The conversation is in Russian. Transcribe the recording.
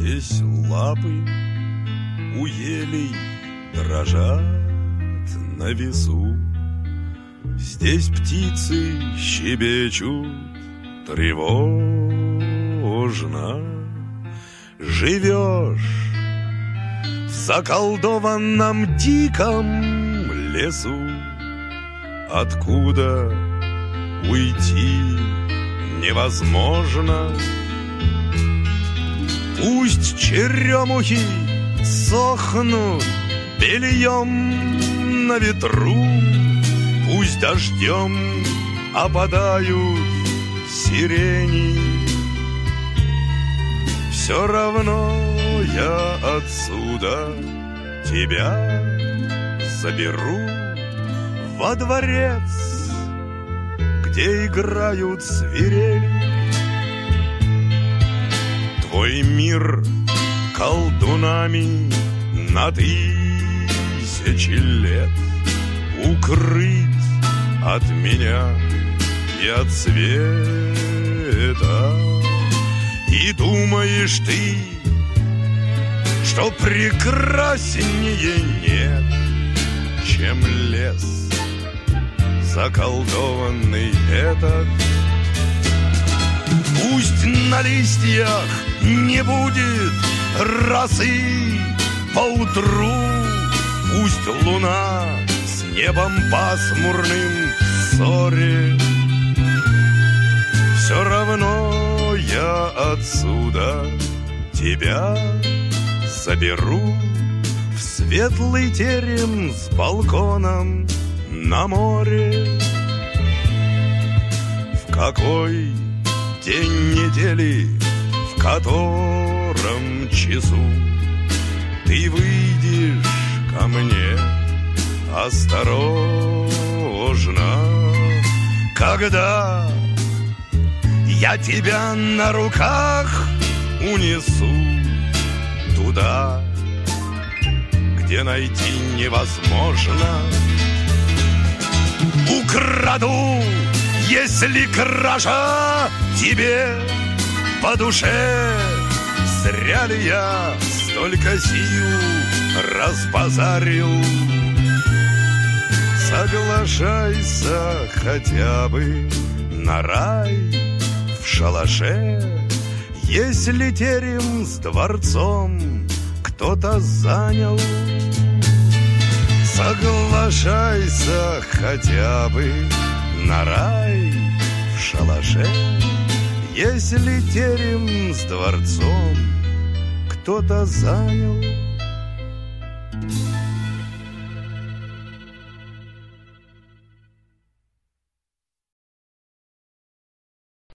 Здесь лапы у елей дрожат на весу. Здесь птицы щебечут тревожно. Живешь в заколдованном диком лесу, откуда уйти невозможно. Пусть черемухи сохнут бельем на ветру, пусть дождем опадают сирени. Все равно я отсюда тебя заберу во дворец, где играют свирели. Твой мир колдунами на тысячи лет укрыт от меня и от света. И думаешь ты, что прекраснее нет, чем лес заколдованный этот. Пусть на листьях не будет росы поутру, пусть луна с небом пасмурным в ссоре, все равно я отсюда тебя заберу в светлый терем с балконом на море. В какой день недели, в котором часу ты выйдешь ко мне осторожно, когда я тебя на руках унесу туда, где найти невозможно. Украду, если кража тебе по душе. Зря ли я столько сил разбазарил? Соглашайся хотя бы на рай в шалаше, если терем с дворцом кто-то занял. Соглашайся хотя бы на рай в шалаше, если терем с дворцом кто-то занял.